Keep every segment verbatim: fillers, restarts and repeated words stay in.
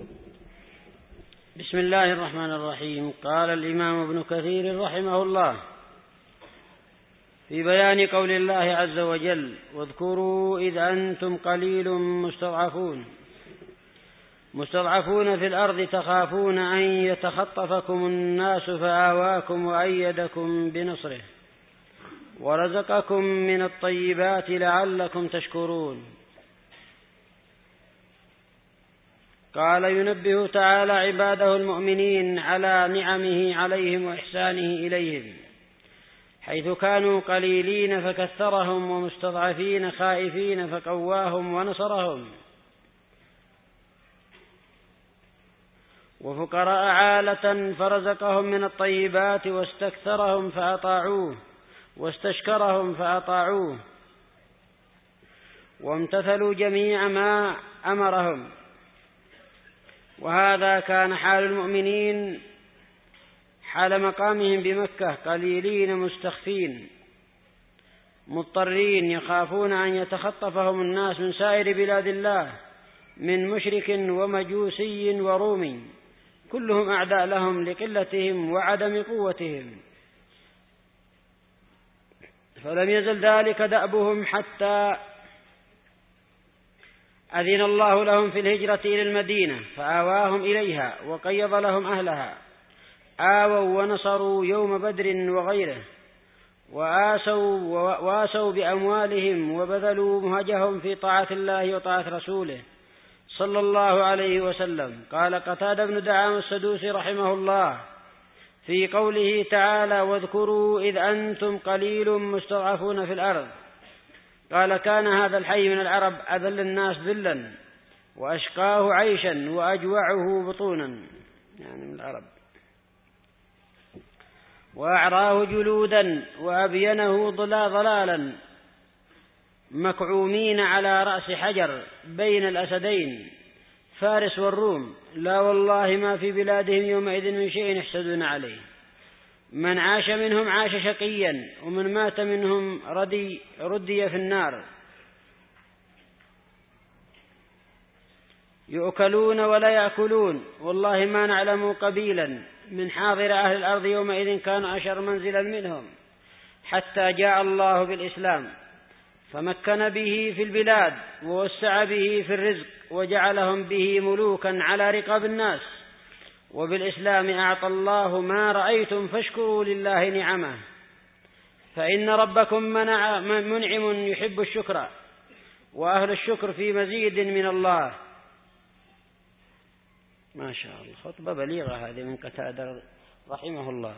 بسم الله الرحمن الرحيم. قال الإمام ابن كثير رحمه الله في بيان قول الله عز وجل: واذكروا إذ أنتم قليل مستضعفون مستضعفون في الأرض تخافون أن يتخطفكم الناس فآواكم وأيدكم بنصره ورزقكم من الطيبات لعلكم تشكرون. قال: ينبه تعالى عباده المؤمنين على نعمه عليهم وإحسانه إليهم، حيث كانوا قليلين فكثرهم ومستضعفين خائفين فقواهم ونصرهم، وفقراء عالة فرزقهم من الطيبات، واستكثرهم فأطاعوه واستشكرهم فأطاعوه وامتثلوا جميع ما أمرهم. وهذا كان حال المؤمنين حال مقامهم بمكة، قليلين مستخفين مضطرين يخافون أن يتخطفهم الناس من سائر بلاد الله من مشرك ومجوسي ورومي، كلهم أعداء لهم لقلتهم وعدم قوتهم. فلم يزل ذلك دأبهم حتى أذن الله لهم في الهجرة إلى المدينة فآواهم إليها وقيض لهم أهلها، آووا ونصروا يوم بدر وغيره، وآسوا, وآسوا بأموالهم وبذلوا مهجهم في طاعة الله وطاعة رسوله صلى الله عليه وسلم. قال قتادة بن دعامة السدوسي رحمه الله في قوله تعالى: واذكروا إذ أنتم قليل مستضعفون في الأرض، قال: كان هذا الحي من العرب أذل الناس ذلا وأشقاه عيشا وأجوعه بطونا، يعني من العرب، وأعراه جلودا وأبينه ضلالا، مكعومين على رأس حجر بين الأسدين فارس والروم، لا والله ما في بلادهم يومئذ من شيء يحسدون عليه. من عاش منهم عاش شقيا، ومن مات منهم ردي, ردي في النار، يؤكلون ولا يأكلون، والله ما نعلم قبيلا من حاضر أهل الأرض يومئذ كانوا أشر منزلا منهم، حتى جاء الله بالإسلام فمكن به في البلاد ووسع به في الرزق وجعلهم به ملوكا على رقاب الناس. وبالإسلام أعطى الله ما رأيتم فاشكروا لله نعمه، فإن ربكم منع منعم يحب الشكر، وأهل الشكر في مزيد من الله. ما شاء الله، خطبة بليغة هذه من قتادة رحمه الله.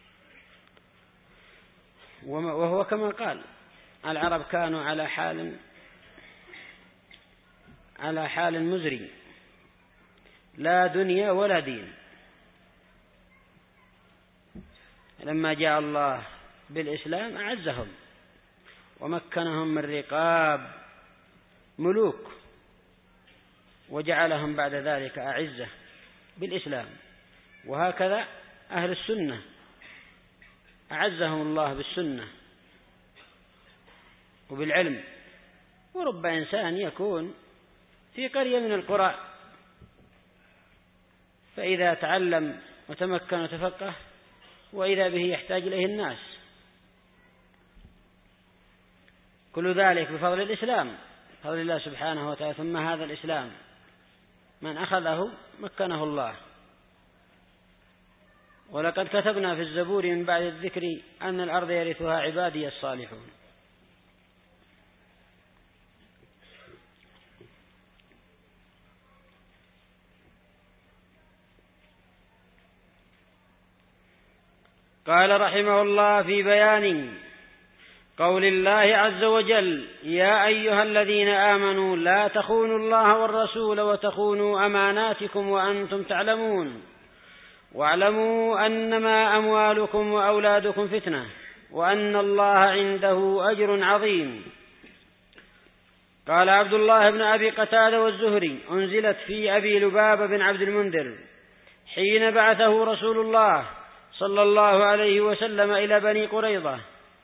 وهو كما قال: العرب كانوا على حال على حال مزري، لا دنيا ولا دين. لما جاء الله بالإسلام أعزهم ومكنهم من رقاب ملوك، وجعلهم بعد ذلك أعزة بالإسلام. وهكذا أهل السنة أعزهم الله بالسنة وبالعلم. ورب إنسان يكون في قرية من القرى، فإذا تعلم وتمكن وتفقه وإذا به يحتاج إليه الناس، كل ذلك بفضل الإسلام، بفضل الله سبحانه وتعالى. ثم هذا الإسلام من أخذه مكنه الله. ولقد كتبنا في الزبور من بعد الذكر أن الأرض يرثها عبادي الصالحون. قال رحمه الله في بيان قول الله عز وجل: يا أيها الذين آمنوا لا تخونوا الله والرسول وتخونوا أماناتكم وأنتم تعلمون، واعلموا أنما أموالكم وأولادكم فتنة وأن الله عنده أجر عظيم. قال عبد الله بن أبي قتادة والزهري: أنزلت في أبي لبابة بن عبد المنذر حين بعثه رسول الله صلى الله عليه وسلم إلى بني قريظة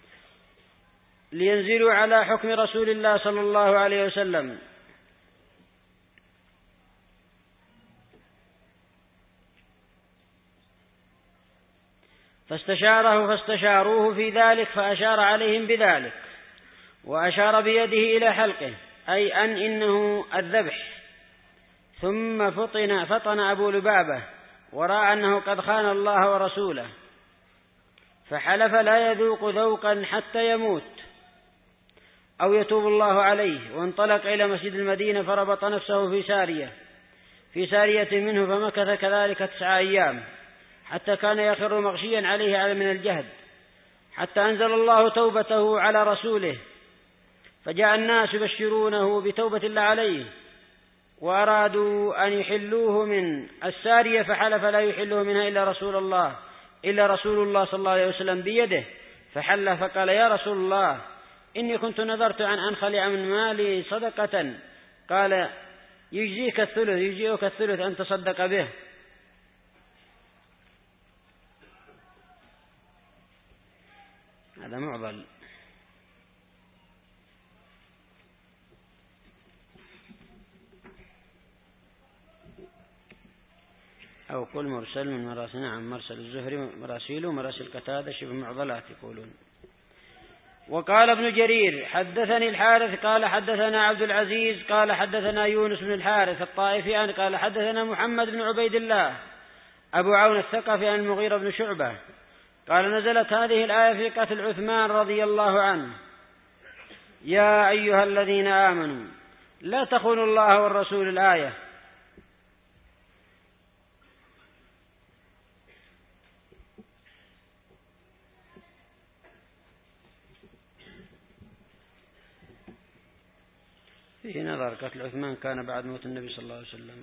لينزلوا على حكم رسول الله صلى الله عليه وسلم، فاستشاره فاستشاروه في ذلك فأشار عليهم بذلك، وأشار بيده إلى حلقه، أي أن إنه الذبح. ثم فطن, فطن أبو لبابة ورأى أنه قد خان الله ورسوله، فحلف لا يذوق ذوقا حتى يموت أو يتوب الله عليه، وانطلق إلى مسجد المدينة فربط نفسه في سارية في سارية منه، فمكث كذلك تسعة أيام حتى كان يخر مغشيا عليه من الجهد، حتى أنزل الله توبته على رسوله، فجاء الناس يبشرونه بتوبة الله عليه، وأرادوا أن يحلوه من السارية، فحلف لا يحلوه منها إلا رسول الله إلا رسول الله صلى الله عليه وسلم بيده، فحل فقال: يا رسول الله، إني كنت نذرت أن أنخلع من مالي صدقة. قال: يجزيك الثلث يجزيك الثلث أن تصدق به. هذا معضل. أو كل مرسل من مراسلنا عن مرسل الزهري مراسيل ومراسل قتادة شبه معضلات يقولون. وقال ابن جرير: حدثني الحارث قال حدثنا عبد العزيز قال حدثنا يونس بن الحارث الطائفي قال حدثنا محمد بن عبيد الله أبو عون الثقفي عن المغيرة بن شعبة قال: نزلت هذه الآية في قتل عثمان رضي الله عنه: يا أيها الذين آمنوا لا تخونوا الله والرسول. الآية. فيه نظر، قتل عثمان كان بعد موت النبي صلى الله عليه وسلم.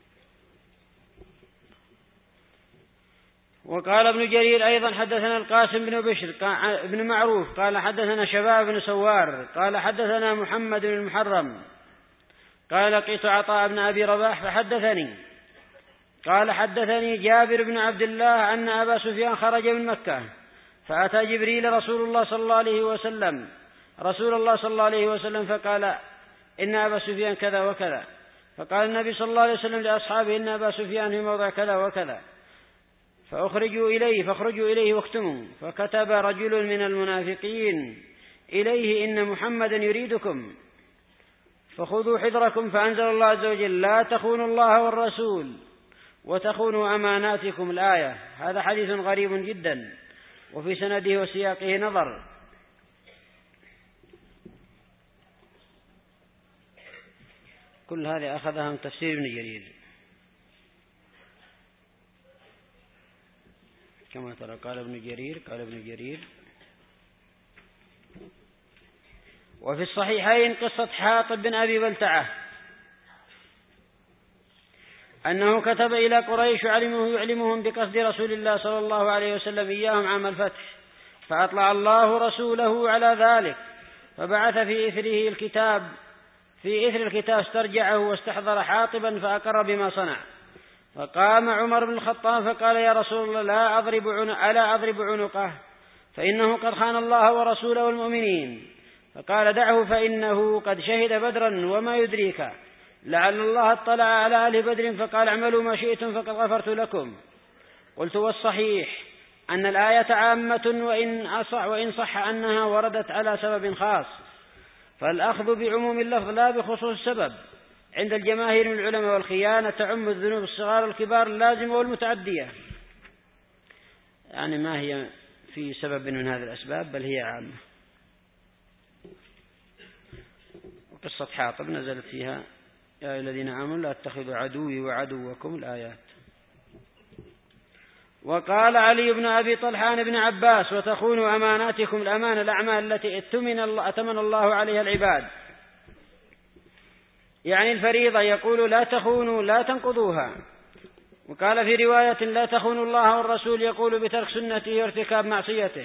وقال ابن جرير أيضا: حدثنا القاسم بن بشر بن معروف قال حدثنا شباب بن سوار قال حدثنا محمد بن المحرم قال: لقيت عطاء بن أبي رباح فحدثني قال: حدثني جابر بن عبد الله أن أبا سفيان خرج من مكة فأتى جبريل رسول الله صلى الله عليه وسلم رسول الله صلى الله عليه وسلم فقال: إن أبا سفيان كذا وكذا. فقال النبي صلى الله عليه وسلم لأصحابه: إن أبا سفيان في موضع كذا وكذا، فأخرجوا إليه فاخرجوا إليه واكتموا. فكتب رجل من المنافقين إليه: إن محمدا يريدكم فخذوا حذركم. فأنزل الله عز وجل: لا تخونوا الله والرسول وتخونوا أماناتكم. الآية. هذا حديث غريب جدا، وفي سنده وسياقه نظر. كل هذه أخذها من تفسير ابن جرير كما ترى. قال ابن جرير قال ابن جرير وفي الصحيحين قصة حاطب بن أبي بلتعة أنه كتب إلى قريش علمه يعلمهم بقصد رسول الله صلى الله عليه وسلم إياهم عام الفتح، فأطلع الله رسوله على ذلك، فبعث في إثره الكتاب في إثر الكتاب استرجعه واستحضر حاطبا فأقر بما صنع. فقام عمر بن الخطاب فقال: يا رسول الله، لا أضرب ألا أضرب عنقه فإنه قد خان الله ورسوله والمؤمنين. فقال: دعه فإنه قد شهد بدرا، وما يدريك لعل الله اطلع على أهل بدر فقال: اعملوا ما شئتم فقد غفرت لكم. قلت: والصحيح أن الآية عامة، وإن أصح, وإن صح أنها وردت على سبب خاص، فالأخذ بعموم اللفظ لا بخصوص السبب عند الجماهير من العلماء، والخيانة تعم الذنوب الصغار والكبار اللازمة والمتعدية، يعني ما هي في سبب من هذه الأسباب بل هي عامة. وقصة حاطب نزلت فيها: يا أيها الذين آمنوا لا تتخذوا عدوي وعدوكم. الآيات. وقال علي بن أبي طلحة عن ابن عباس: وتخونوا أماناتكم. الأمانة الأعمال التي ائتمن الله عليها العباد، يعني الفريضة. يقول: لا تخونوا لا تنقضوها. وقال في رواية: لا تخونوا الله والرسول، يقول بترك سنته وارتكاب معصيته.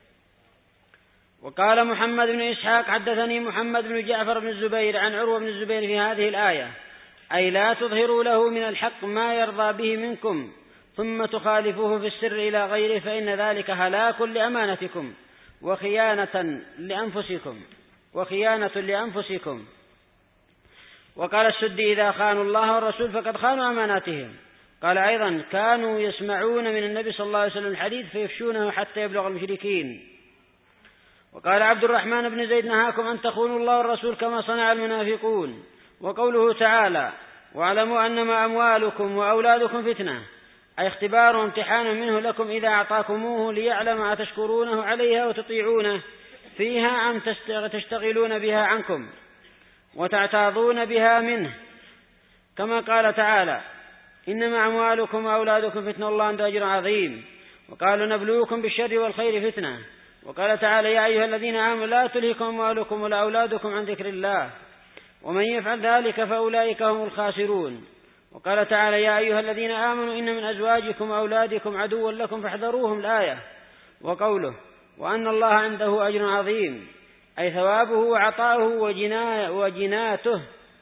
وقال محمد بن إسحاق: حدثني محمد بن جعفر بن الزبير عن عروة بن الزبير في هذه الآية، أي لا تظهروا له من الحق ما يرضى به منكم ثم تخالفوه في السر إلى غيره، فإن ذلك هلاك لأمانتكم وخيانة لأنفسكم وخيانة لأنفسكم. وقال السدي: إذا خانوا الله والرسول فقد خانوا أماناتهم. قال أيضا كانوا يسمعون من النبي صلى الله عليه وسلم الحديث فيفشونه حتى يبلغ المشركين. وقال عبد الرحمن بن زيد نهاكم أن تخونوا الله والرسول كما صنع المنافقون. وقوله تعالى واعلموا أنما أموالكم وأولادكم فتنة، أي اختبار وامتحان منه لكم إذا أعطاكموه ليعلم أتشكرونه عليها وتطيعونه فيها أم تشتغلون بها عنكم وتعتاضون بها منه، كما قال تعالى إنما أموالكم وأولادكم فتنة الله عنده أجر عظيم. وقالوا نبلوكم بالشر والخير فتنة. وقال تعالى يا أيها الذين آمنوا لا تلهكم أموالكم ولا أولادكم عن ذكر الله ومن يفعل ذلك فأولئك هم الخاسرون. وقال تعالى يا أيها الذين آمنوا إن من أزواجكم وأولادكم عدوا لكم فاحذروهم الآية. وقوله وأن الله عنده أجر عظيم، أي ثوابه وعطاؤه وجناته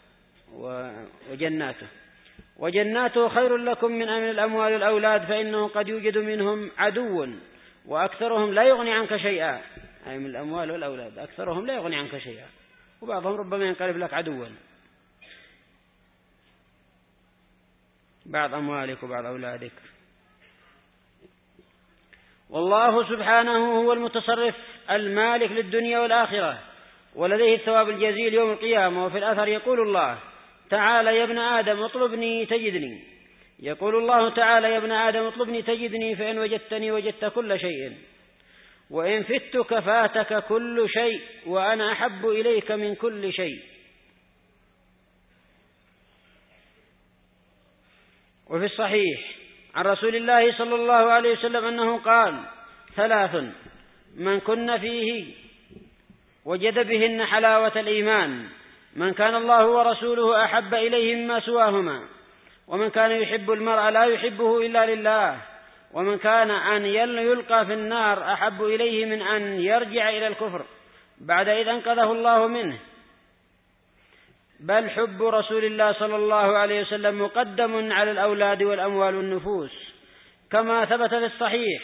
وجناته وجناته خير لكم من أمن الأموال والأولاد، فإنه قد يوجد منهم عدو وأكثرهم لا يغني عنك شيئا، أي من الأموال والأولاد أكثرهم لا يغني عنك شيئا، وبعضهم ربما ينقلب لك عدوا، بعض أموالك وبعض أولادك. والله سبحانه هو المتصرف المالك للدنيا والآخرة، ولديه الثواب الجزيل يوم القيامة. وفي الأثر يقول الله تعالى يا ابن آدم اطلبني تجدني، يقول الله تعالى يا ابن آدم اطلبني تجدني فإن وجدتني وجدت كل شيء وإن فتك فاتك كل شيء وأنا أحب إليك من كل شيء. وفي الصحيح عن رسول الله صلى الله عليه وسلم أنه قال ثلاث من كن فيه وجد بهن حلاوة الإيمان، من كان الله ورسوله أحب إليه مما سواهما، ومن كان يحب المرء لا يحبه إلا لله، ومن كان أن يلقى في النار أحب إليه من أن يرجع إلى الكفر بعد إذ أنقذه الله منه. بل حب رسول الله صلى الله عليه وسلم مقدم على الأولاد والأموال والنفوس، كما ثبت في الصحيح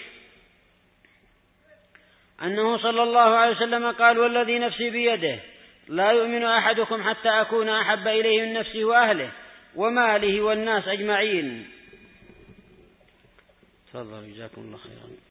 أنه صلى الله عليه وسلم قال والذي نفسي بيده لا يؤمن أحدكم حتى أكون أحب إليه من نفسه وأهله وماله والناس أجمعين. تفضل جزاكم الله خيرا.